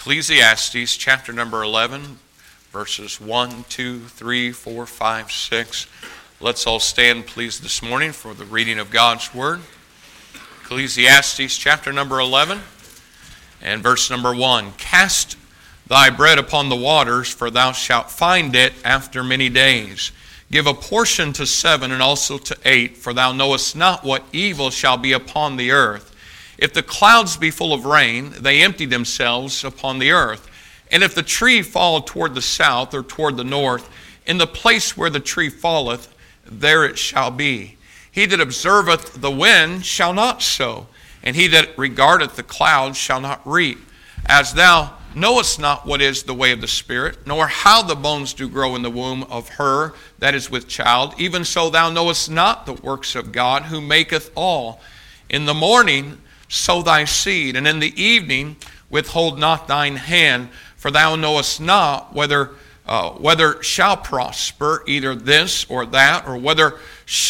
Ecclesiastes chapter number 11, verses 1, 2, 3, 4, 5, 6. Let's all stand, please, this morning for the reading of God's Word. Ecclesiastes chapter number 11 and verse number 1. Cast thy bread upon the waters, for thou shalt find it after many days. Give a portion to 7 and also to 8, for thou knowest not what evil shall be upon the earth. If the clouds be full of rain, they empty themselves upon the earth. And if the tree fall toward the south or toward the north, in the place where the tree falleth, there it shall be. He that observeth the wind shall not sow, and he that regardeth the clouds shall not reap. As thou knowest not what is the way of the Spirit, nor how the bones do grow in the womb of her that is with child, even so thou knowest not the works of God, who maketh all. In the morning sow thy seed, and in the evening withhold not thine hand, for thou knowest not whether shall prosper either this or that, or whether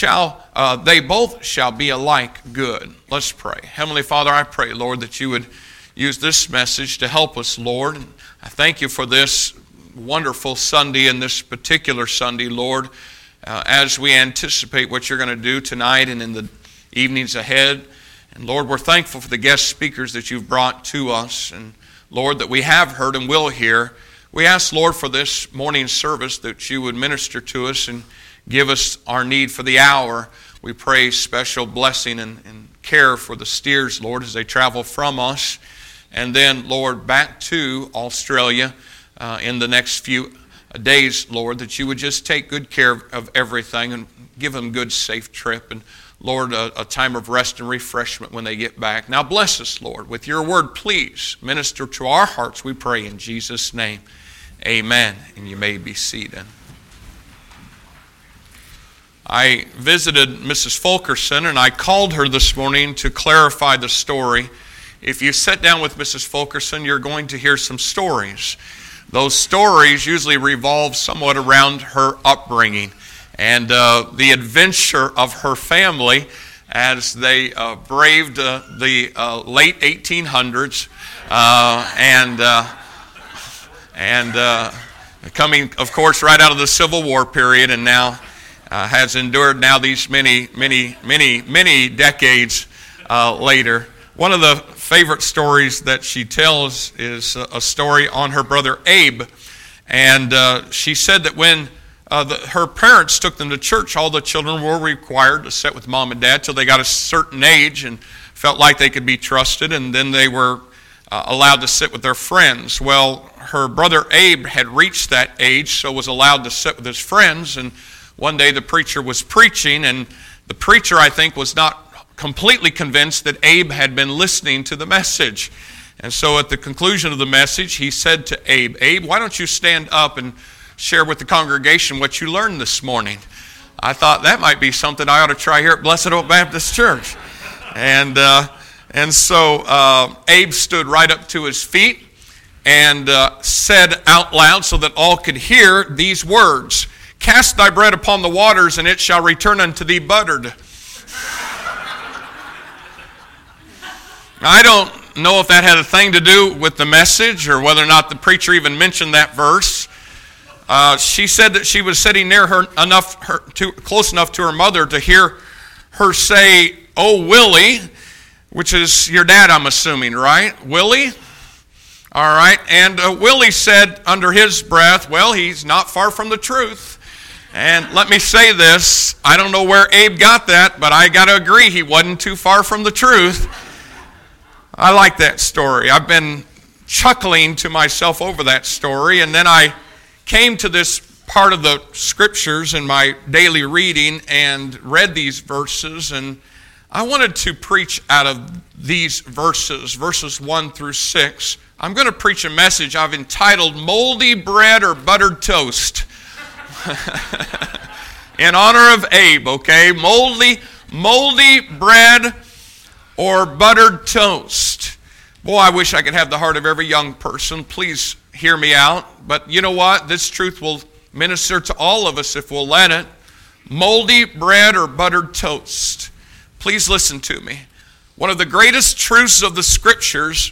they both shall be alike good. Let's pray. Heavenly Father, I pray, Lord, that you would use this message to help us, Lord. And I thank you for this wonderful Sunday and this particular Sunday, Lord, as we anticipate what you're going to do tonight and in the evenings ahead. And Lord, we're thankful for the guest speakers that you've brought to us, and Lord, that we have heard and will hear. We ask, Lord, for this morning service that you would minister to us and give us our need for the hour. We pray special blessing and care for the steers, Lord, as they travel from us. And then, Lord, back to Australia in the next few days, Lord, that you would just take good care of everything and give them a good, safe trip. And Lord, a time of rest and refreshment when they get back. Now bless us, Lord, with your word, please. Minister to our hearts, we pray in Jesus' name. Amen. And you may be seated. I visited Mrs. Fulkerson, and I called her this morning to clarify the story. If you sit down with Mrs. Fulkerson, you're going to hear some stories. Those stories usually revolve somewhat around her upbringing and the adventure of her family as they braved the late 1800s and coming, of course, right out of the Civil War period, and now has endured now these many decades later. One of the favorite stories that she tells is a story on her brother Abe, and she said that when her parents took them to church, all the children were required to sit with mom and dad till they got a certain age and felt like they could be trusted, and then they were allowed to sit with their friends. Well, her brother Abe had reached that age, so was allowed to sit with his friends, and one day the preacher was preaching, and the preacher, I think, was not completely convinced that Abe had been listening to the message. And so at the conclusion of the message, he said to Abe, "Abe, why don't you stand up and share with the congregation what you learned this morning?" I thought that might be something I ought to try here at Blessed Hope Baptist Church. And so Abe stood right up to his feet and said out loud so that all could hear these words: "Cast thy bread upon the waters, and it shall return unto thee buttered." I don't know if that had a thing to do with the message or whether or not the preacher even mentioned that verse. She said that she was sitting near her close enough to her mother to hear her say, "Oh, Willie," which is your dad, I'm assuming, right? Willie? All right. And Willie said under his breath, "Well, he's not far from the truth." And let me say this, I don't know where Abe got that, but I got to agree he wasn't too far from the truth. I like that story. I've been chuckling to myself over that story, and then I came to this part of the scriptures in my daily reading and read these verses, and I wanted to preach out of these verses 1 through 6. I'm going to preach a message I've entitled "Moldy Bread or Buttered Toast." In honor of Abe, okay? Moldy bread or buttered toast. Boy, I wish I could have the heart of every young person. Please hear me out. But you know what? This truth will minister to all of us if we'll let it. Moldy bread or buttered toast. Please listen to me. One of the greatest truths of the Scriptures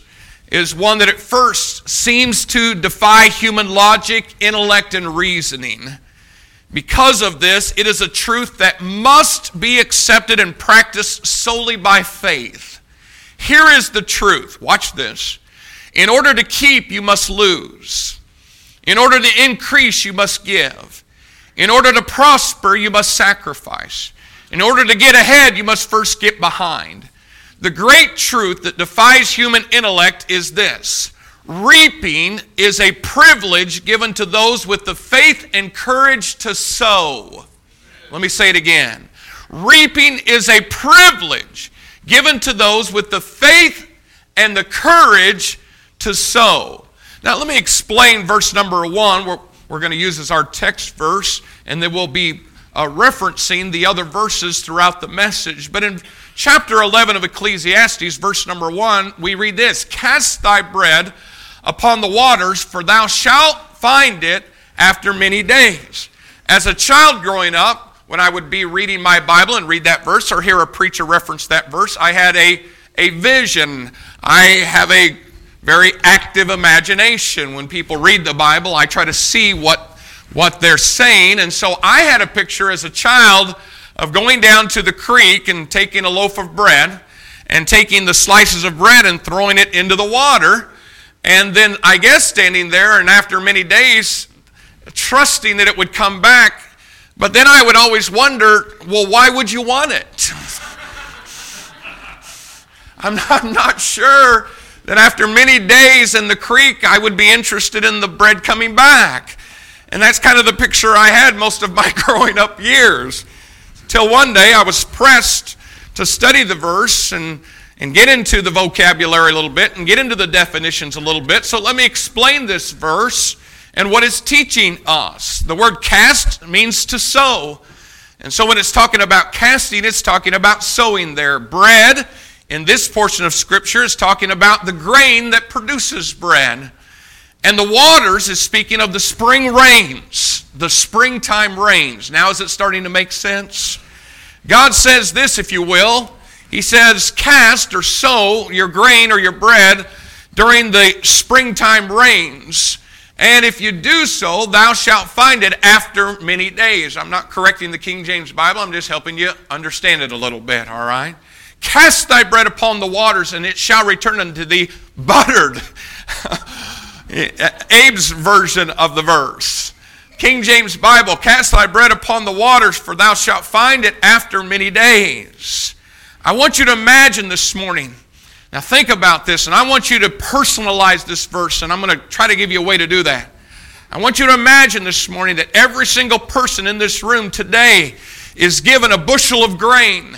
is one that at first seems to defy human logic, intellect, and reasoning. Because of this, it is a truth that must be accepted and practiced solely by faith. Here is the truth. Watch this. In order to keep, you must lose. In order to increase, you must give. In order to prosper, you must sacrifice. In order to get ahead, you must first get behind. The great truth that defies human intellect is this: reaping is a privilege given to those with the faith and courage to sow. Let me say it again. Reaping is a privilege given to those with the faith and the courage to sow. Now let me explain verse number 1. We're going to use as our text verse, and then we'll be referencing the other verses throughout the message. But in chapter 11 of Ecclesiastes, verse number 1, we read this: "Cast thy bread upon the waters, for thou shalt find it after many days." As a child growing up, when I would be reading my Bible and read that verse or hear a preacher reference that verse, I had a vision. I have a very active imagination. When people read the Bible, I try to see what they're saying. And so I had a picture as a child of going down to the creek and taking a loaf of bread and taking the slices of bread and throwing it into the water. And then I guess standing there, and after many days, trusting that it would come back. But then I would always wonder, well, why would you want it? I'm not sure that after many days in the creek, I would be interested in the bread coming back. And that's kind of the picture I had most of my growing up years. Till one day I was pressed to study the verse and get into the vocabulary a little bit and get into the definitions a little bit. So let me explain this verse and what it's teaching us. The word cast means to sow. And so when it's talking about casting, it's talking about sowing there. Bread, in this portion of Scripture, is talking about the grain that produces bread. And the waters is speaking of the spring rains, the springtime rains. Now is it starting to make sense? God says this, if you will. He says, cast or sow your grain or your bread during the springtime rains. And if you do so, thou shalt find it after many days. I'm not correcting the King James Bible. I'm just helping you understand it a little bit, all right? Cast thy bread upon the waters, and it shall return unto thee buttered. Abe's version of the verse. King James Bible, cast thy bread upon the waters, for thou shalt find it after many days. I want you to imagine this morning. Now think about this, and I want you to personalize this verse, and I'm going to try to give you a way to do that. I want you to imagine this morning that every single person in this room today is given a bushel of grain.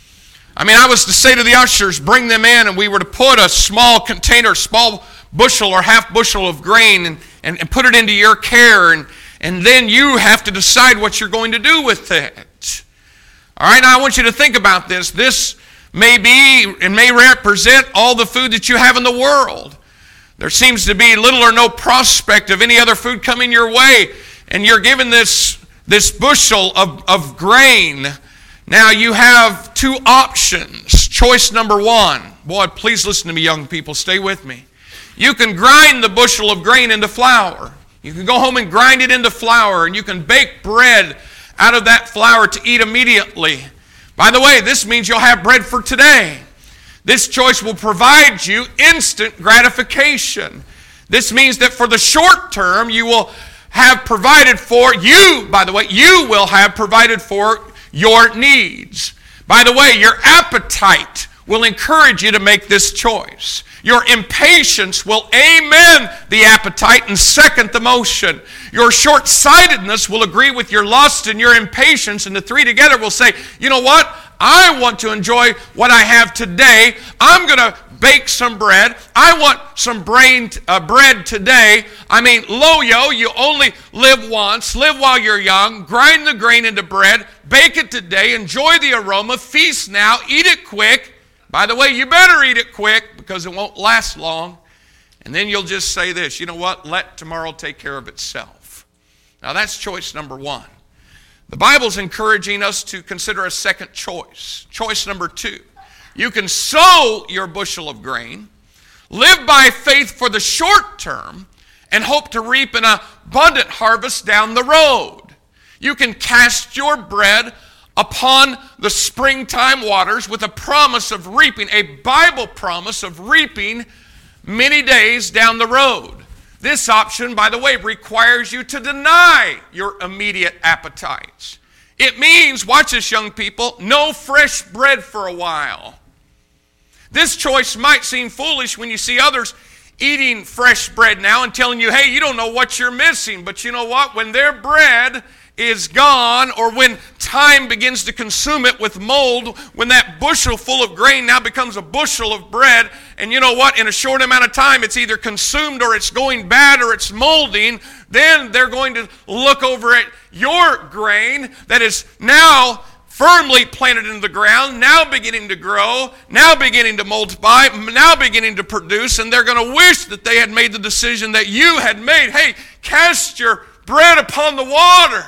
I mean, I was to say to the ushers, bring them in, and we were to put a small container, small bushel or half bushel of grain and put it into your care, and then you have to decide what you're going to do with it. All right, now I want you to think about this. This may be and may represent all the food that you have in the world. There seems to be little or no prospect of any other food coming your way, and you're given this bushel of grain. Now you have two options. Choice number one. Boy, please listen to me, young people. Stay with me. You can grind the bushel of grain into flour. You can go home and grind it into flour, and you can bake bread out of that flour to eat immediately. By the way, this means you'll have bread for today. This choice will provide you instant gratification. This means that for the short term, you will have provided for you, by the way, you will have provided for your needs. By the way, your appetite will encourage you to make this choice. Your impatience will amen the appetite and second the motion. Your short-sightedness will agree with your lust and your impatience, and the three together will say, you know what? I want to enjoy what I have today. I'm going to bake some bread. I want some bread today. I mean, lo-yo, you only live once. Live while you're young. Grind the grain into bread. Bake it today. Enjoy the aroma. Feast now. Eat it quick. By the way, you better eat it quick because it won't last long. And then you'll just say this, you know what? Let tomorrow take care of itself. Now that's choice number one. The Bible's encouraging us to consider a second choice. Choice number two. You can sow your bushel of grain, Live by faith for the short term and hope to reap an abundant harvest down the road. You can cast your bread upon the springtime waters with a promise of reaping, a Bible promise of reaping many days down the road. This option, by the way, requires you to deny your immediate appetites. It means, watch this, young people, no fresh bread for a while. This choice might seem foolish when you see others eating fresh bread now and telling you, hey, you don't know what you're missing. But you know what? When their bread is gone, or when time begins to consume it with mold, when that bushel full of grain now becomes a bushel of bread, and you know what? In a short amount of time, it's either consumed or it's going bad or it's molding, then they're going to look over at your grain that is now firmly planted into the ground, now beginning to grow, now beginning to multiply, now beginning to produce, and they're going to wish that they had made the decision that you had made. Hey, cast your bread upon the water.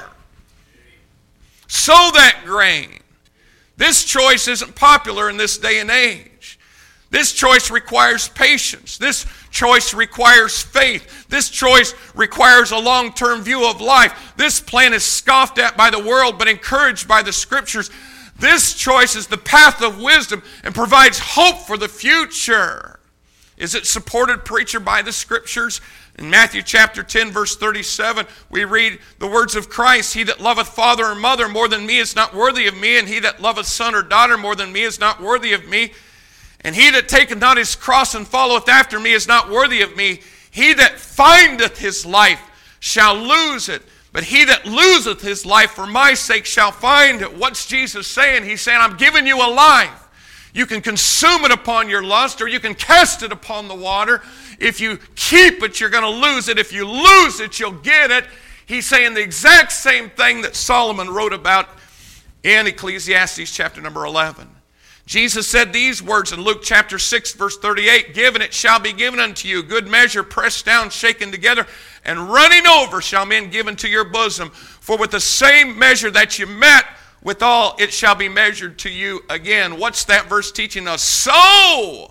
Sow that grain. This choice isn't popular in this day and age. This choice requires patience. This choice requires faith. This choice requires a long-term view of life. This plan is scoffed at by the world but encouraged by the Scriptures. This choice is the path of wisdom and provides hope for the future. Is it supported, preacher, by the Scriptures? In Matthew chapter 10, verse 37, we read the words of Christ, he that loveth father or mother more than me is not worthy of me, and he that loveth son or daughter more than me is not worthy of me. And he that taketh not his cross and followeth after me is not worthy of me. He that findeth his life shall lose it, but he that loseth his life for my sake shall find it. What's Jesus saying? He's saying, I'm giving you a life. You can consume it upon your lust, or you can cast it upon the water. If you keep it, you're going to lose it. If you lose it, you'll get it. He's saying the exact same thing that Solomon wrote about in Ecclesiastes chapter number 11. Jesus said these words in Luke chapter 6, verse 38, Given it shall be given unto you, good measure, pressed down, shaken together, and running over shall men give into your bosom. For with the same measure that you met withal, it shall be measured to you again. What's that verse teaching us? Sow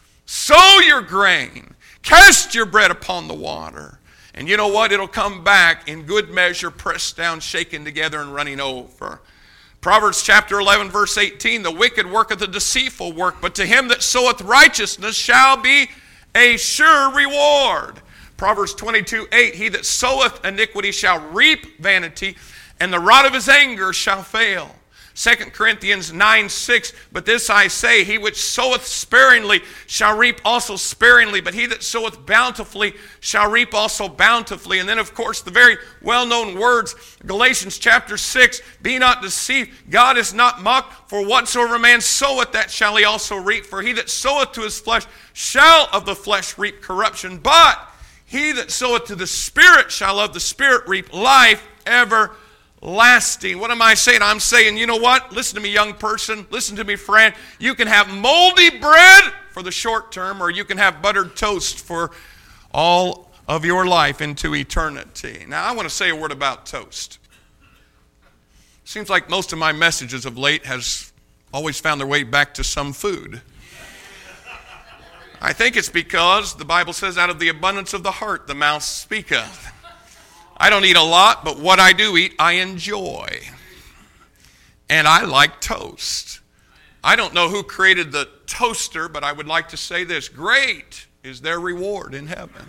your grain. Cast your bread upon the water. And you know what? It'll come back in good measure, pressed down, shaken together, and running over. Proverbs chapter 11, verse 18, The wicked worketh a deceitful work, but to him that soweth righteousness shall be a sure reward. Proverbs 22, 8, He that soweth iniquity shall reap vanity, and the rod of his anger shall fail. 2 Corinthians 9, 6, But this I say, he which soweth sparingly shall reap also sparingly, but he that soweth bountifully shall reap also bountifully. And then, of course, the very well-known words, Galatians chapter 6, Be not deceived, God is not mocked, for whatsoever man soweth, that shall he also reap. For he that soweth to his flesh shall of the flesh reap corruption, but he that soweth to the Spirit shall of the Spirit reap life everlasting. What am I saying? I'm saying, you know what? Listen to me, young person. Listen to me, friend. You can have moldy bread for the short term, or you can have buttered toast for all of your life into eternity. Now, I want to say a word about toast. Seems like most of my messages of late has always found their way back to some food. I think it's because the Bible says, out of the abundance of the heart, the mouth speaketh. I don't eat a lot, but what I do eat, I enjoy. And I like toast. I don't know who created the toaster, but I would like to say this. Great is their reward in heaven.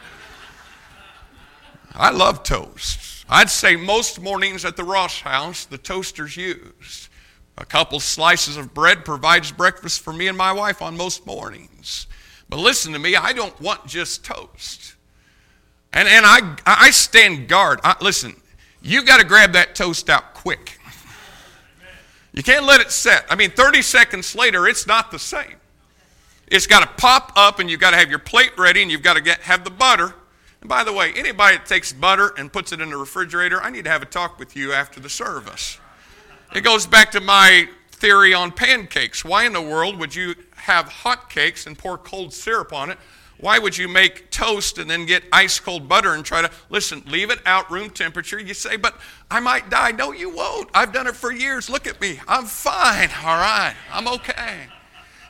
I love toast. I'd say most mornings at the Ross house, the toaster's used. A couple slices of bread provides breakfast for me and my wife on most mornings. But listen to me, I don't want just toast. And I stand guard. Listen, you got to grab that toast out quick. You can't let it set. 30 seconds later, it's not the same. It's got to pop up, and you've got to have your plate ready, and you've got to have the butter. And by the way, anybody that takes butter and puts it in the refrigerator, I need to have a talk with you after the service. It goes back to my theory on pancakes. Why in the world would you have hot cakes and pour cold syrup on it? Why would you make toast and then get ice cold butter and try to, listen, leave it out room temperature? You say, but I might die. No, you won't. I've done it for years. Look at me. I'm fine. All right. I'm okay.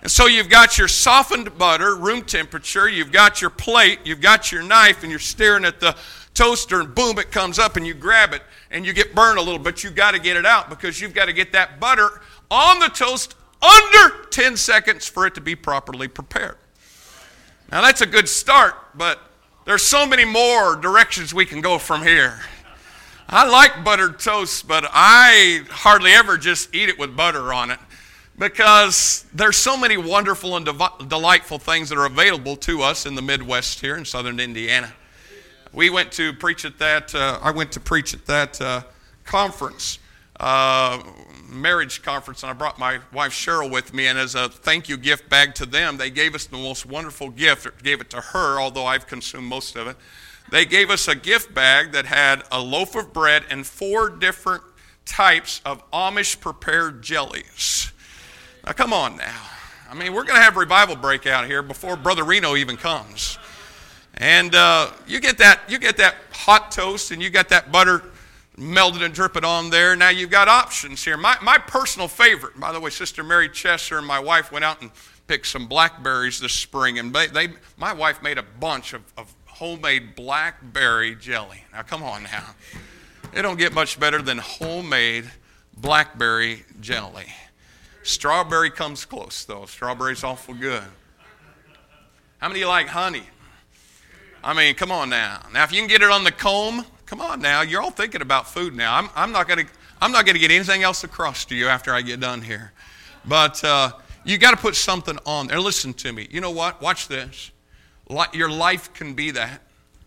And so you've got your softened butter, room temperature, you've got your plate, you've got your knife, and you're staring at the toaster, and boom, it comes up, and you grab it, and you get burned a little, but you've got to get it out because you've got to get that butter on the toast under 10 seconds for it to be properly prepared. Now that's a good start, but there's so many more directions we can go from here. I like buttered toast, but I hardly ever just eat it with butter on it because there's so many wonderful and delightful things that are available to us in the Midwest here in southern Indiana. We went to preach at that, I went to preach at that conference, marriage conference, and I brought my wife Cheryl with me, and as a thank you gift bag to them, they gave us the most wonderful gift. I gave it to her, although I've consumed most of it. They gave us a gift bag that had a loaf of bread and 4 different types of Amish prepared jellies. Now, come on now. I mean, we're going to have revival break out here before Brother Reno even comes. And you get that hot toast, and you got that butter melted and dripping on there. Now, you've got options here. My personal favorite, by the way, Sister Mary Chester and my wife went out and picked some blackberries this spring, and my wife made a bunch of homemade blackberry jelly. Now, come on now. It don't get much better than homemade blackberry jelly. Strawberry comes close, though. Strawberry's awful good. How many of you like honey? I mean, come on now. Now, if you can get it on the comb, come on now. You're all thinking about food now. I'm not going to get anything else across to you after I get done here. But you got to put something on there. Listen to me. You know what? Watch this. Your life can be that.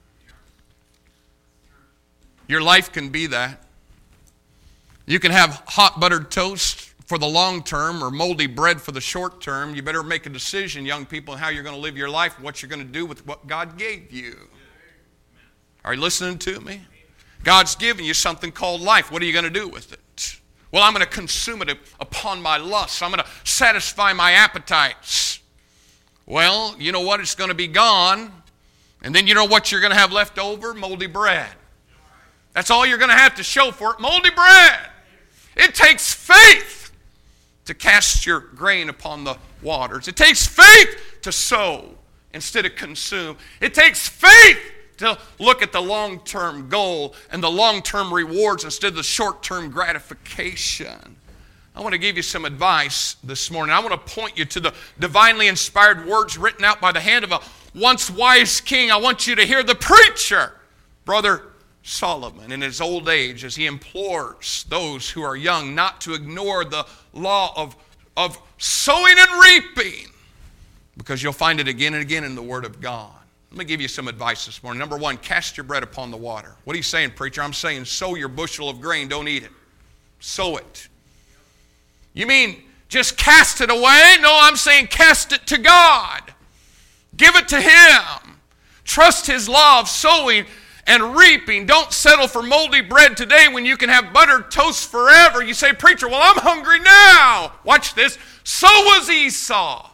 Your life can be that. You can have hot buttered toast for the long term or moldy bread for the short term. You better make a decision, young people, how you're going to live your life and what you're going to do with what God gave you. Are you listening to me? God's given you something called life. What are you going to do with it? Well, I'm going to consume it upon my lusts. I'm going to satisfy my appetites. Well, you know what? It's going to be gone. And then you know what you're going to have left over? Moldy bread. That's all you're going to have to show for it. Moldy bread. It takes faith to cast your grain upon the waters. It takes faith to sow instead of consume. It takes faith to look at the long-term goal and the long-term rewards instead of the short-term gratification. I want to give you some advice this morning. I want to point you to the divinely inspired words written out by the hand of a once wise king. I want you to hear the preacher, Brother Solomon, in his old age, as he implores those who are young not to ignore the law of sowing and reaping, because you'll find it again and again in the Word of God. Let me give you some advice this morning. Number 1, cast your bread upon the water. What are you saying, preacher? I'm saying sow your bushel of grain. Don't eat it. Sow it. You mean just cast it away? No, I'm saying cast it to God. Give it to Him. Trust His law of sowing and reaping. Don't settle for moldy bread today when you can have buttered toast forever. You say, preacher, well, I'm hungry now. Watch this. So was Esau.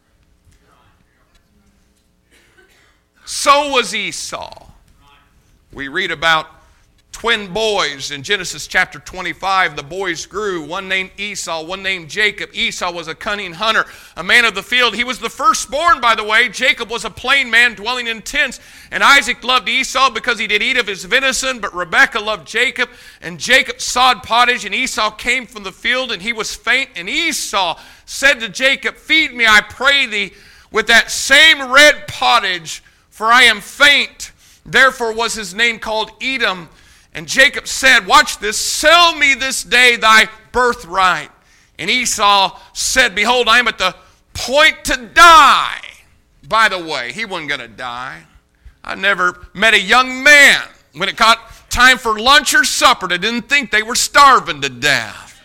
So was Esau. We read about twin boys in Genesis chapter 25. The boys grew. One named Esau, one named Jacob. Esau was a cunning hunter, a man of the field. He was the firstborn, by the way. Jacob was a plain man dwelling in tents. And Isaac loved Esau because he did eat of his venison, but Rebekah loved Jacob. And Jacob sawed pottage, and Esau came from the field, and he was faint. And Esau said to Jacob, feed me, I pray thee, with that same red pottage, for I am faint. Therefore was his name called Edom. And Jacob said, watch this, sell me this day thy birthright. And Esau said, behold, I am at the point to die. By the way, he wasn't going to die. I never met a young man when it got time for lunch or supper that didn't think they were starving to death.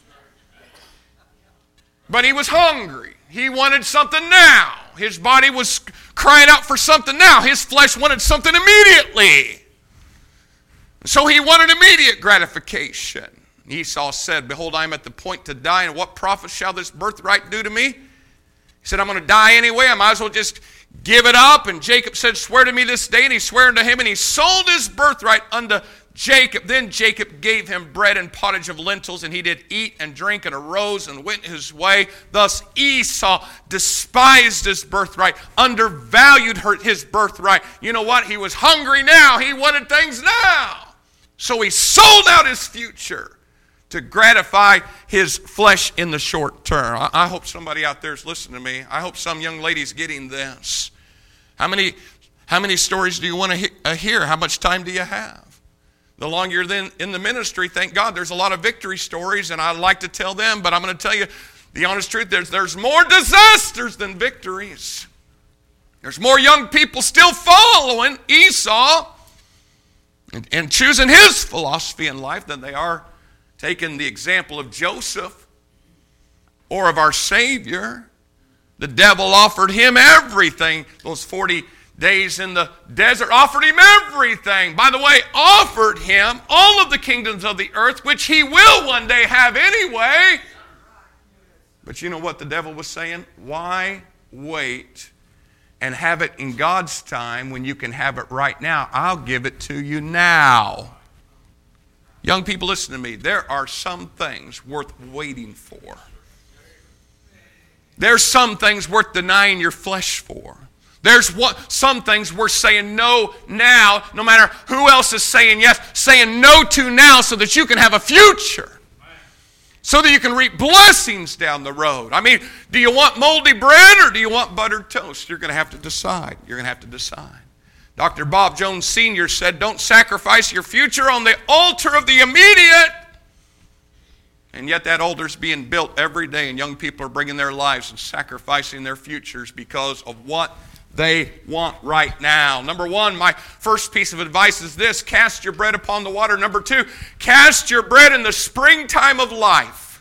But he was hungry. He wanted something now. His body was crying out for something now. His flesh wanted something immediately. So he wanted immediate gratification. Esau said, behold, I am at the point to die, and what profit shall this birthright do to me? He said, I'm going to die anyway. I might as well just give it up. And Jacob said, swear to me this day. And he swore unto him, and he sold his birthright unto Jacob. Then Jacob gave him bread and pottage of lentils, and he did eat and drink and arose and went his way. Thus Esau despised his birthright, undervalued his birthright. You know what? He was hungry now. He wanted things now. So he sold out his future to gratify his flesh in the short term. I hope somebody out there is listening to me. I hope some young lady's getting this. How many stories do you want to hear? How much time do you have? The longer you're then in the ministry, thank God, there's a lot of victory stories, and I like to tell them, but I'm going to tell you the honest truth. There's more disasters than victories. There's more young people still following Esau and choosing his philosophy in life than they are taking the example of Joseph or of our Savior. The devil offered him everything. Those 40 days in the desert offered him everything. By the way, offered him all of the kingdoms of the earth, which he will one day have anyway. But you know what the devil was saying? Why wait and have it in God's time when you can have it right now? I'll give it to you now. Young people, listen to me. There are some things worth waiting for. There's some things worth denying your flesh for. There's some things worth saying no now, no matter who else is saying yes, saying no to now so that you can have a future. So that you can reap blessings down the road. I mean, do you want moldy bread or do you want buttered toast? You're going to have to decide. You're going to have to decide. Dr. Bob Jones Sr. said, don't sacrifice your future on the altar of the immediate. And yet that altar's being built every day, and young people are bringing their lives and sacrificing their futures because of what they want right now. Number one, my first piece of advice is this: cast your bread upon the water. Number two, cast your bread in the springtime of life.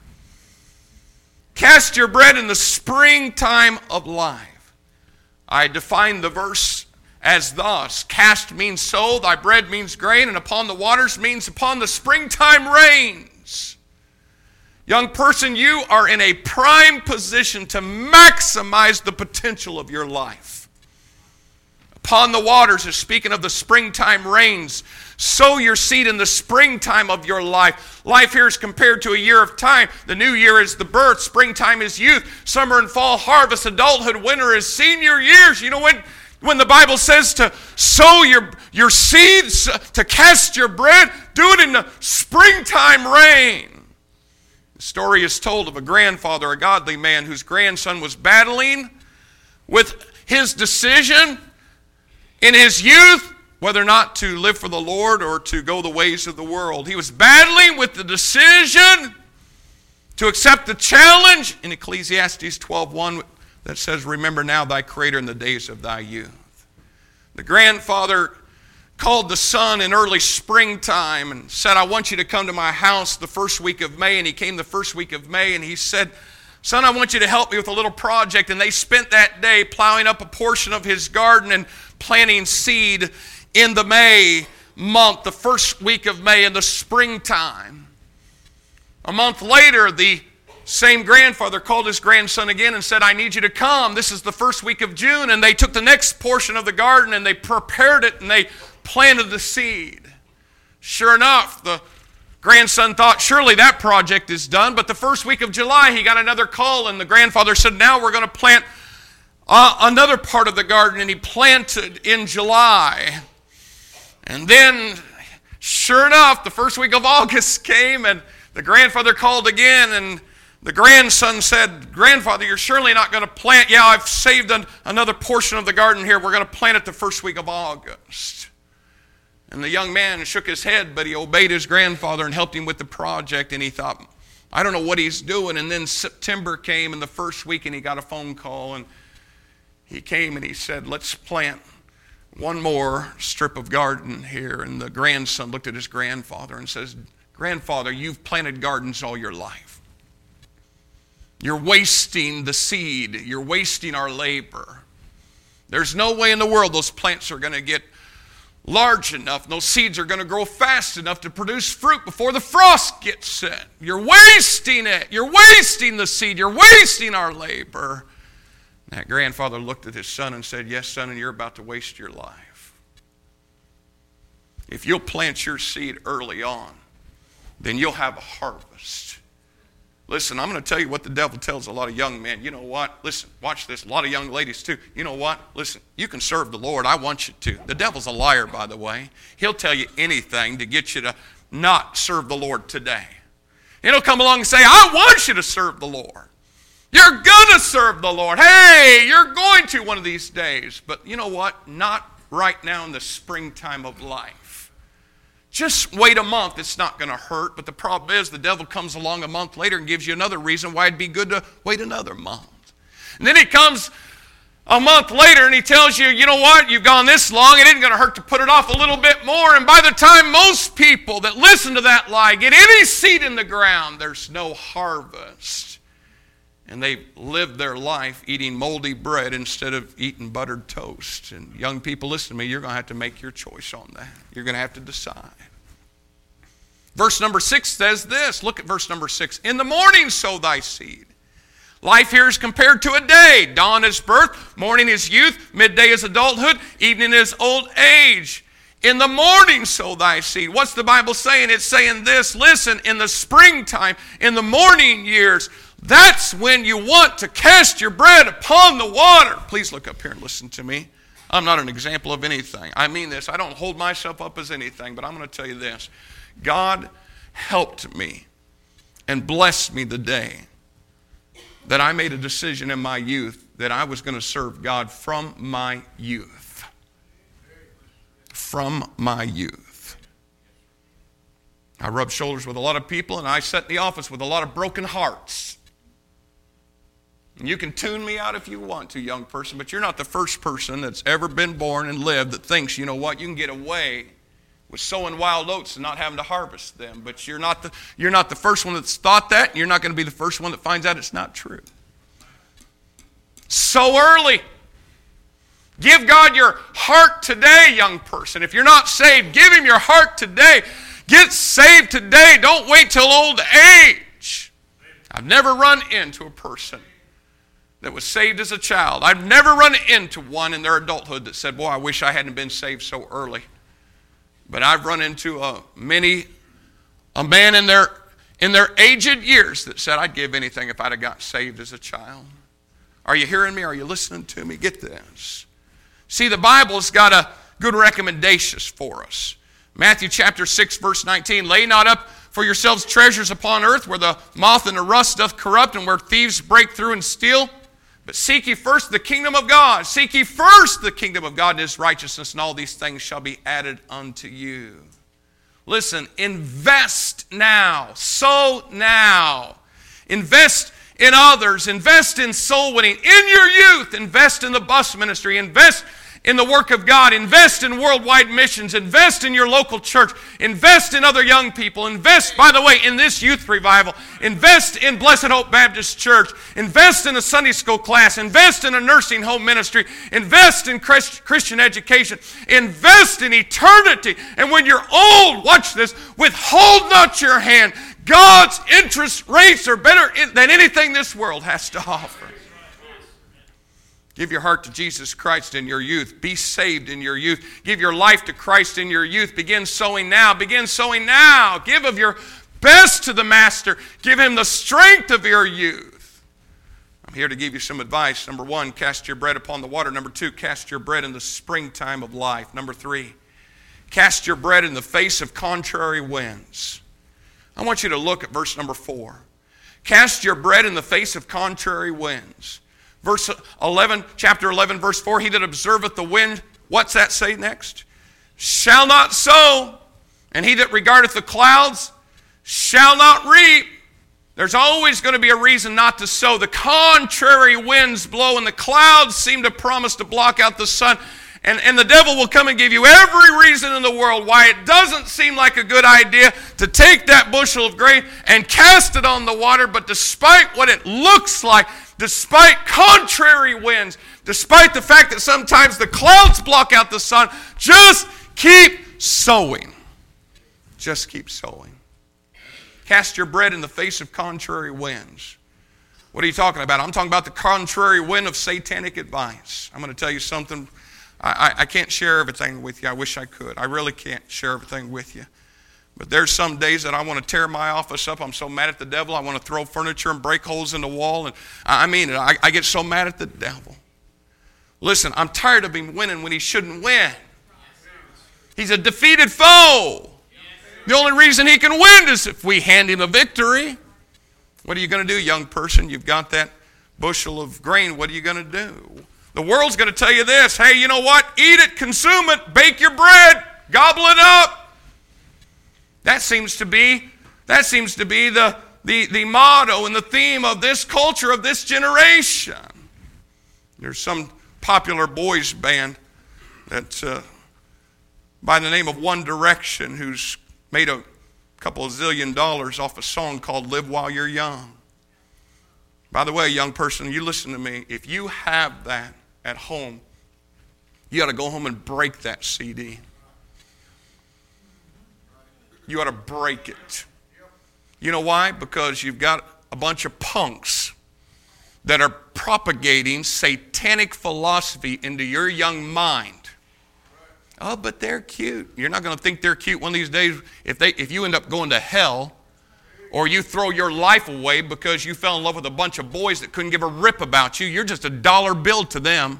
Cast your bread in the springtime of life. I define the verse as thus: cast means sow, thy bread means grain, and upon the waters means upon the springtime rains. Young person, you are in a prime position to maximize the potential of your life. Upon the waters is speaking of the springtime rains. Sow your seed in the springtime of your life. Life here is compared to a year of time. The new year is the birth. Springtime is youth. Summer and fall harvest. Adulthood. Winter is senior years. You know when the Bible says to sow your seeds, to cast your bread, do it in the springtime rain. The story is told of a grandfather, a godly man, whose grandson was battling with his decision in his youth whether or not to live for the Lord or to go the ways of the world. He was battling with the decision to accept the challenge in Ecclesiastes 12:1 that says, remember now thy Creator in the days of thy youth. The grandfather called the son in early springtime and said, I want you to come to my house the first week of May. And he came the first week of May, and he said, son, I want you to help me with a little project. And they spent that day plowing up a portion of his garden and planting seed in the May month, the first week of May in the springtime. A month later, the same grandfather called his grandson again and said, I need you to come. This is the first week of June. And they took the next portion of the garden and they prepared it and they planted the seed. Sure enough, the grandson thought, surely that project is done. But the first week of July, he got another call, and the grandfather said, now we're going to plant another part of the garden. And he planted in July. And then, sure enough, the first week of August came, and the grandfather called again, and the grandson said, grandfather, you're surely not going to plant. Yeah, I've saved another portion of the garden here. We're going to plant it the first week of August. And the young man shook his head, but he obeyed his grandfather and helped him with the project. And he thought, I don't know what he's doing. And then September came, and the first week, and he got a phone call. And he came and he said, let's plant one more strip of garden here. And the grandson looked at his grandfather and says, grandfather, you've planted gardens all your life. You're wasting the seed. You're wasting our labor. There's no way in the world those plants are going to get large enough. Those seeds are going to grow fast enough to produce fruit before the frost gets set. You're wasting it. You're wasting the seed. You're wasting our labor. That grandfather looked at his son and said, yes, son, and you're about to waste your life. If you'll plant your seed early on, then you'll have a harvest. Listen, I'm going to tell you what the devil tells a lot of young men. You know what? Listen, watch this. A lot of young ladies too. You know what? Listen, you can serve the Lord. I want you to. The devil's a liar, by the way. He'll tell you anything to get you to not serve the Lord today. He'll come along and say, I want you to serve the Lord. You're going to serve the Lord. Hey, you're going to one of these days. But you know what? Not right now in the springtime of life. Just wait a month. It's not going to hurt. But the problem is the devil comes along a month later and gives you another reason why it'd be good to wait another month. And then he comes a month later and he tells you, you know what? You've gone this long. It isn't going to hurt to put it off a little bit more. And by the time most people that listen to that lie get any seed in the ground, there's no harvest. And they live their life eating moldy bread instead of eating buttered toast. And young people, listen to me, you're going to have to make your choice on that. You're going to have to decide. Verse number 6 says this. Look at verse number 6. In the morning sow thy seed. Life here is compared to a day. Dawn is birth, morning is youth, midday is adulthood, evening is old age. In the morning sow thy seed. What's the Bible saying? It's saying this. Listen, in the springtime, in the morning years, that's when you want to cast your bread upon the water. Please look up here and listen to me. I'm not an example of anything. I mean this. I don't hold myself up as anything, but I'm going to tell you this. God helped me and blessed me the day that I made a decision in my youth that I was going to serve God from my youth. From my youth. I rubbed shoulders with a lot of people, and I sat in the office with a lot of broken hearts. And you can tune me out if you want to, young person, but you're not the first person that's ever been born and lived that thinks, you know what, you can get away with sowing wild oats and not having to harvest them. But you're not the first one that's thought that, and you're not going to be the first one that finds out it's not true. Sow early. Give God your heart today, young person. If you're not saved, give Him your heart today. Get saved today. Don't wait till old age. I've never run into a person that was saved as a child. I've never run into one in their adulthood that said, boy, I wish I hadn't been saved so early. But I've run into a man in their aged years that said, I'd give anything if I'd have got saved as a child. Are you hearing me? Are you listening to me? Get this. See, the Bible's got a good recommendations for us. Matthew chapter 6, verse 19, lay not up for yourselves treasures upon earth where the moth and the rust doth corrupt and where thieves break through and steal. But seek ye first the kingdom of God. Seek ye first the kingdom of God and His righteousness, and all these things shall be added unto you. Listen, invest now. Sow now. Invest in others. Invest in soul winning. In your youth, invest in the bus ministry. Invest in the work of God. Invest in worldwide missions. Invest in your local church. Invest in other young people. Invest, by the way, in this youth revival. Invest in Blessed Hope Baptist Church. Invest in a Sunday school class. Invest in a nursing home ministry. Invest in Christian education. Invest in eternity. And when you're old, watch this, withhold not your hand. God's interest rates are better than anything this world has to offer. Give your heart to Jesus Christ in your youth. Be saved in your youth. Give your life to Christ in your youth. Begin sowing now. Begin sowing now. Give of your best to the Master. Give Him the strength of your youth. I'm here to give you some advice. Number 1, cast your bread upon the water. Number 2, cast your bread in the springtime of life. Number 3, cast your bread in the face of contrary winds. I want you to look at verse number 4. Cast your bread in the face of contrary winds. Verse 11, chapter 11, verse 4, he that observeth the wind, what's that say next? Shall not sow, and he that regardeth the clouds shall not reap. There's always going to be a reason not to sow. The contrary winds blow, and the clouds seem to promise to block out the sun. And the devil will come and give you every reason in the world why it doesn't seem like a good idea to take that bushel of grain and cast it on the water. But despite what it looks like, despite contrary winds, despite the fact that sometimes the clouds block out the sun, just keep sowing. Just keep sowing. Cast your bread in the face of contrary winds. What are you talking about? I'm talking about the contrary wind of satanic advice. I'm going to tell you something. I can't share everything with you. I wish I could. I really can't share everything with you. But there's some days that I want to tear my office up. I'm so mad at the devil. I want to throw furniture and break holes in the wall. And I mean it. I get so mad at the devil. Listen, I'm tired of him winning when he shouldn't win. He's a defeated foe. The only reason he can win is if we hand him a victory. What are you going to do, young person? You've got that bushel of grain. What are you going to do? The world's going to tell you this. Hey, you know what? Eat it, consume it, bake your bread, gobble it up. That seems to be the motto and the theme of this culture, of this generation. There's some popular boys band that by the name of One Direction who's made a couple of zillion dollars off a song called Live While You're Young. By the way, young person, you listen to me. If you have that at home, you ought to go home and break that CD. You ought to break it. You know why? Because you've got a bunch of punks that are propagating satanic philosophy into your young mind. Oh, but they're cute. You're not going to think they're cute one of these days if you end up going to hell, or you throw your life away because you fell in love with a bunch of boys that couldn't give a rip about you. You're just a dollar bill to them.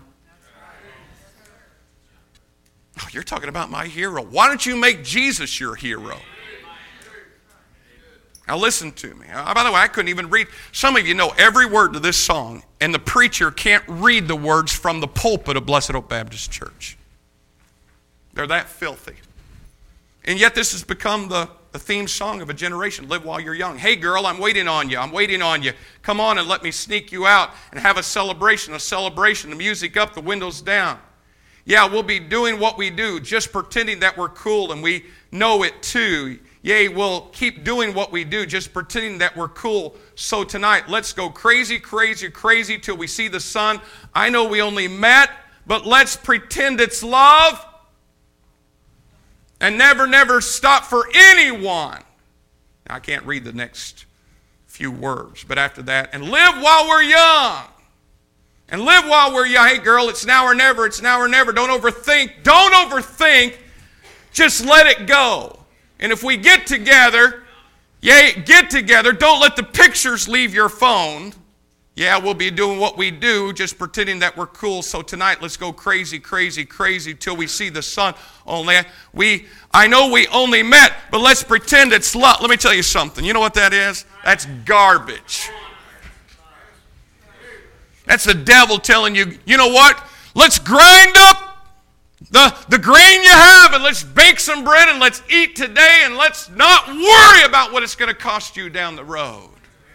Oh, you're talking about my hero. Why don't you make Jesus your hero? Now listen to me. By the way, I couldn't even read. Some of you know every word to this song, and the preacher can't read the words from the pulpit of Blessed Hope Baptist Church. They're that filthy. And yet this has become the theme song of a generation. Live while you're young. Hey girl, I'm waiting on you. I'm waiting on you. Come on and let me sneak you out and have a celebration. The music up, the windows down. Yeah, we'll be doing what we do, just pretending that we're cool and we know it too. Yea, we'll keep doing what we do, just pretending that we're cool. So tonight, let's go crazy, crazy, crazy till we see the sun. I know we only met, but let's pretend it's love. And never, never stop for anyone. Now, I can't read the next few words, but after that, and live while we're young. And live while we're young. Hey, girl, it's now or never. It's now or never. Don't overthink. Don't overthink. Just let it go. And if we get together, get together. Don't let the pictures leave your phone. Yeah, we'll be doing what we do, just pretending that we're cool. So tonight, let's go crazy, crazy, crazy till we see the sun. I know we only met, but let's pretend it's love. Let me tell you something. You know what that is? That's garbage. That's the devil telling you, you know what? Let's grind up the grain you have, and let's bake some bread, and let's eat today, and let's not worry about what it's going to cost you down the road.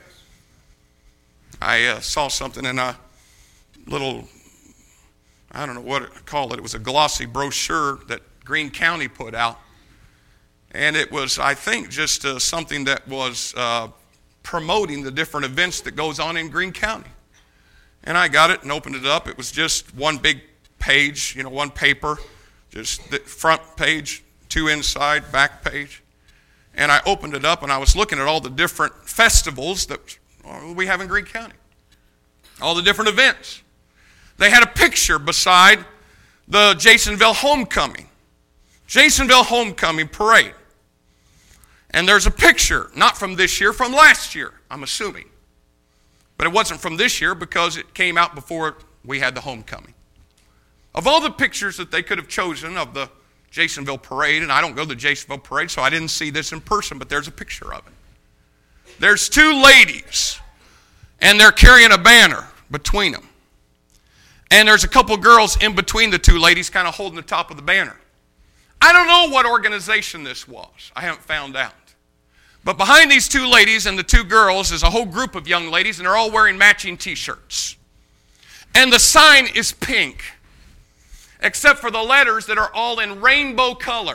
I saw something in a little, I don't know what to call it. It was a glossy brochure that Greene County put out. And it was, I think, just something that was promoting the different events that goes on in Greene County. And I got it and opened it up. It was just one big page, one paper, just the front page, two inside, back page. And I opened it up and I was looking at all the different festivals that we have in Greene County. All the different events. They had a picture beside the Jasonville Homecoming. Jasonville Homecoming Parade. And there's a picture, not from this year, from last year, I'm assuming. But it wasn't from this year because it came out before we had the homecoming. Of all the pictures that they could have chosen of the Jasonville Parade, and I don't go to the Jasonville Parade, so I didn't see this in person, but there's a picture of it. There's two ladies, and they're carrying a banner between them. And there's a couple girls in between the two ladies kind of holding the top of the banner. I don't know what organization this was. I haven't found out. But behind these two ladies and the two girls is a whole group of young ladies, and they're all wearing matching t-shirts. And the sign is pink, except for the letters that are all in rainbow color.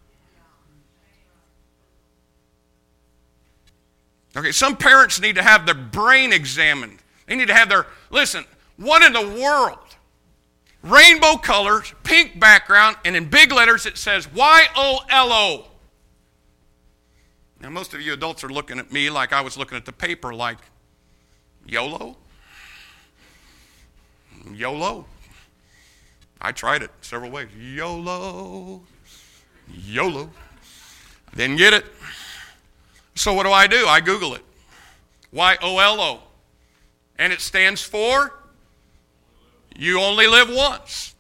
Okay, some parents need to have their brain examined. They need to have listen, what in the world? Rainbow colors, pink background, and in big letters it says YOLO. Now, most of you adults are looking at me like I was looking at the paper, like, YOLO? YOLO? I tried it several ways. YOLO. YOLO. Didn't get it. So what do? I Google it. YOLO. And it stands for you only live once.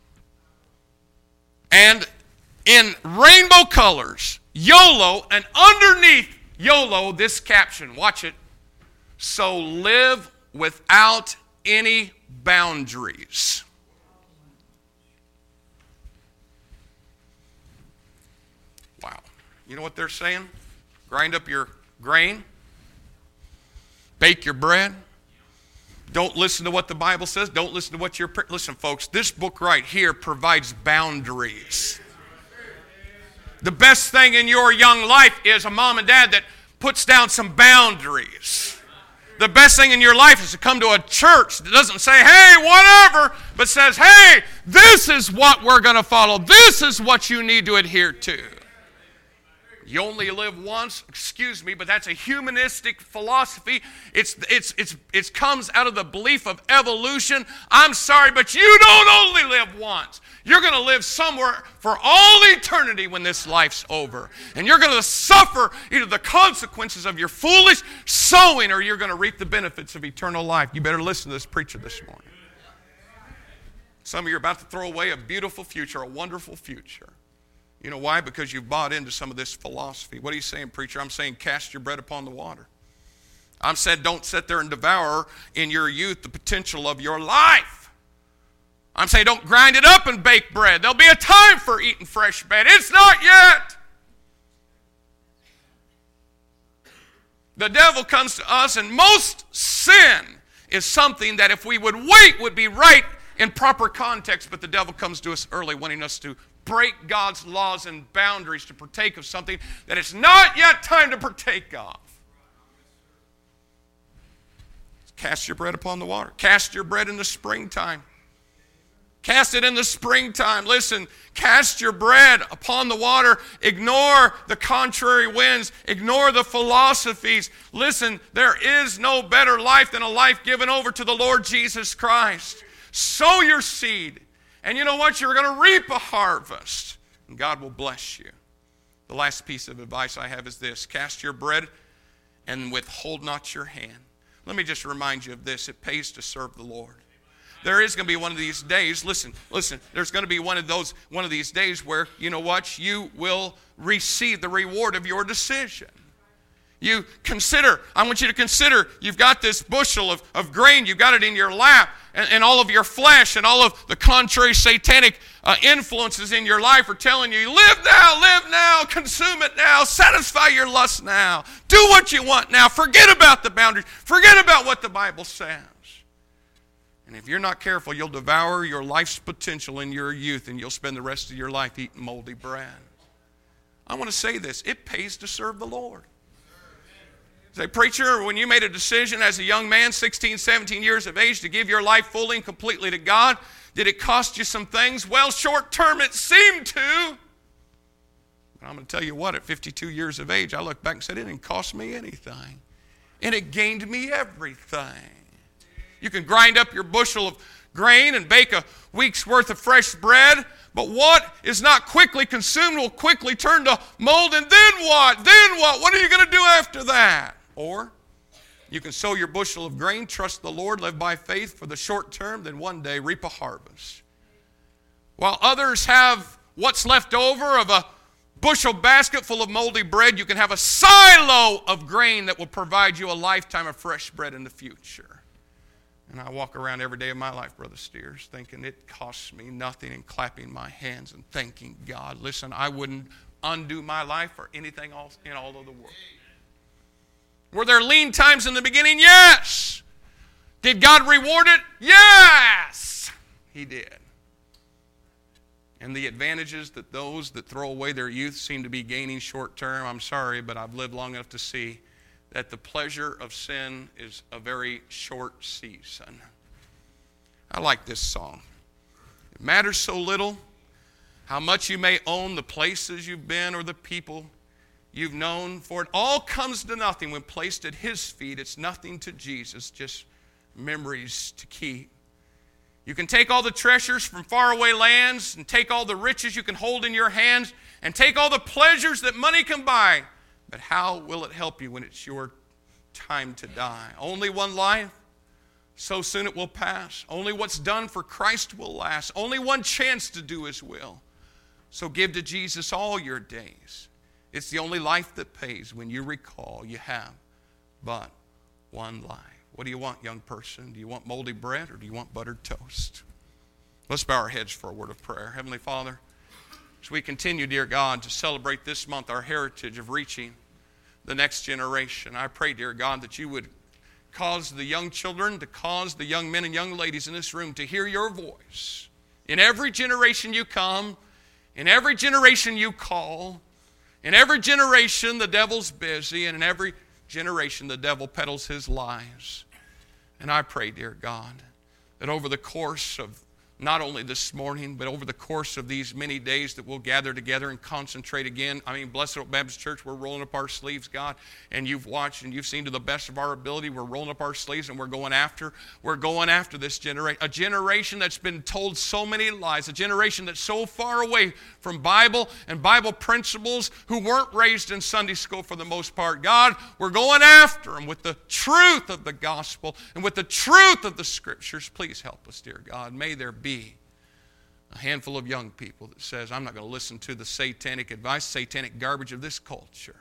And in rainbow colors, YOLO, and underneath YOLO, this caption, watch it. So live without any boundaries. Wow. You know what they're saying? Grind up your grain. Bake your bread. Don't listen to what the Bible says. Don't listen to what you're... Listen, folks, this book right here provides boundaries. The best thing in your young life is a mom and dad that puts down some boundaries. The best thing in your life is to come to a church that doesn't say, hey, whatever, but says, hey, this is what we're going to follow. This is what you need to adhere to. You only live once, excuse me, but that's a humanistic philosophy. It comes out of the belief of evolution. I'm sorry, but you don't only live once. You're going to live somewhere for all eternity when this life's over. And you're going to suffer either the consequences of your foolish sowing or you're going to reap the benefits of eternal life. You better listen to this preacher this morning. Some of you are about to throw away a beautiful future, a wonderful future. You know why? Because you've bought into some of this philosophy. What are you saying, preacher? I'm saying cast your bread upon the water. I'm saying don't sit there and devour in your youth the potential of your life. I'm saying don't grind it up and bake bread. There'll be a time for eating fresh bread. It's not yet. The devil comes to us, and most sin is something that if we would wait would be right in proper context, but the devil comes to us early wanting us to break God's laws and boundaries to partake of something that it's not yet time to partake of. Cast your bread upon the water. Cast your bread in the springtime. Cast it in the springtime. Listen, cast your bread upon the water. Ignore the contrary winds. Ignore the philosophies. Listen, there is no better life than a life given over to the Lord Jesus Christ. Sow your seed. And you know what? You're going to reap a harvest. And God will bless you. The last piece of advice I have is this. Cast your bread and withhold not your hand. Let me just remind you of this. It pays to serve the Lord. There is going to be one of these days, listen, there's going to be one of these days where, you know what, you will receive the reward of your decision. I want you to consider, you've got this bushel of grain, you've got it in your lap, and all of your flesh and all of the contrary satanic influences in your life are telling you, live now, consume it now, satisfy your lust now, do what you want now, forget about the boundaries, forget about what the Bible says. And if you're not careful, you'll devour your life's potential in your youth, and you'll spend the rest of your life eating moldy bread. I want to say this, it pays to serve the Lord. Say, preacher, when you made a decision as a young man, 16, 17 years of age, to give your life fully and completely to God, did it cost you some things? Well, short term it seemed to. But I'm going to tell you what, at 52 years of age, I look back and said, it didn't cost me anything. And it gained me everything. You can grind up your bushel of grain and bake a week's worth of fresh bread, but what is not quickly consumed will quickly turn to mold, and then what? Then what? What are you going to do after that? Or you can sow your bushel of grain, trust the Lord, live by faith for the short term, then one day reap a harvest. While others have what's left over of a bushel basket full of moldy bread, you can have a silo of grain that will provide you a lifetime of fresh bread in the future. And I walk around every day of my life, Brother Steers, thinking it costs me nothing and clapping my hands and thanking God. Listen, I wouldn't undo my life for anything else in all of the world. Were there lean times in the beginning? Yes. Did God reward it? Yes, He did. And the advantages that those that throw away their youth seem to be gaining short term, I'm sorry, but I've lived long enough to see that the pleasure of sin is a very short season. I like this song. It matters so little how much you may own, the places you've been or the people you've known, for it all comes to nothing when placed at His feet. It's nothing to Jesus, just memories to keep. You can take all the treasures from faraway lands and take all the riches you can hold in your hands and take all the pleasures that money can buy. But how will it help you when it's your time to die? Only one life, so soon it will pass. Only what's done for Christ will last. Only one chance to do His will. So give to Jesus all your days. It's the only life that pays when you recall you have but one life. What do you want, young person? Do you want moldy bread or do you want buttered toast? Let's bow our heads for a word of prayer. Heavenly Father, as we continue, dear God, to celebrate this month our heritage of reaching the next generation, I pray, dear God, that you would cause the young children, to cause the young men and young ladies in this room to hear your voice. In every generation you come, in every generation you call, in every generation the devil's busy, and in every generation the devil peddles his lies. And I pray, dear God, that over the course of not only this morning, but over the course of these many days that we'll gather together and concentrate again. I mean, Blessed Hope Baptist Church, we're rolling up our sleeves, God, and you've watched and you've seen to the best of our ability. We're rolling up our sleeves and we're going after this generation, a generation that's been told so many lies, a generation that's so far away from Bible and Bible principles, who weren't raised in Sunday school for the most part. God, we're going after them with the truth of the gospel and with the truth of the Scriptures. Please help us, dear God. May there be a handful of young people that says, I'm not going to listen to the satanic advice, satanic garbage of this culture.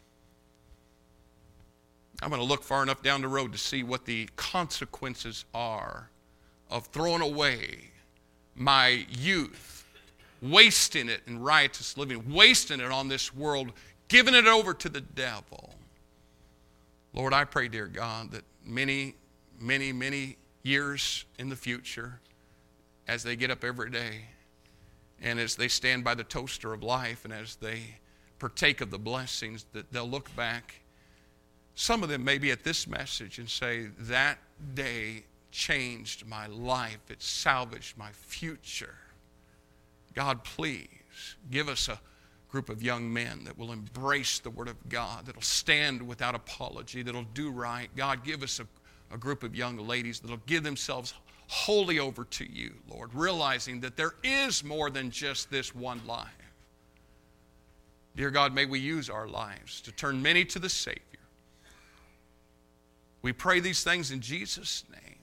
I'm going to look far enough down the road to see what the consequences are of throwing away my youth, wasting it in riotous living, wasting it on this world, giving it over to the devil. Lord, I pray, dear God, that many, many, many years in the future, as they get up every day and as they stand by the toaster of life and as they partake of the blessings, that they'll look back, some of them maybe at this message, and say, that day changed my life. It salvaged my future. God, please give us a group of young men that will embrace the Word of God, that will stand without apology, that will do right. God, give us a group of young ladies that will give themselves wholly over to you, Lord, realizing that there is more than just this one life. Dear God, may we use our lives to turn many to the Savior. We pray these things in Jesus' name.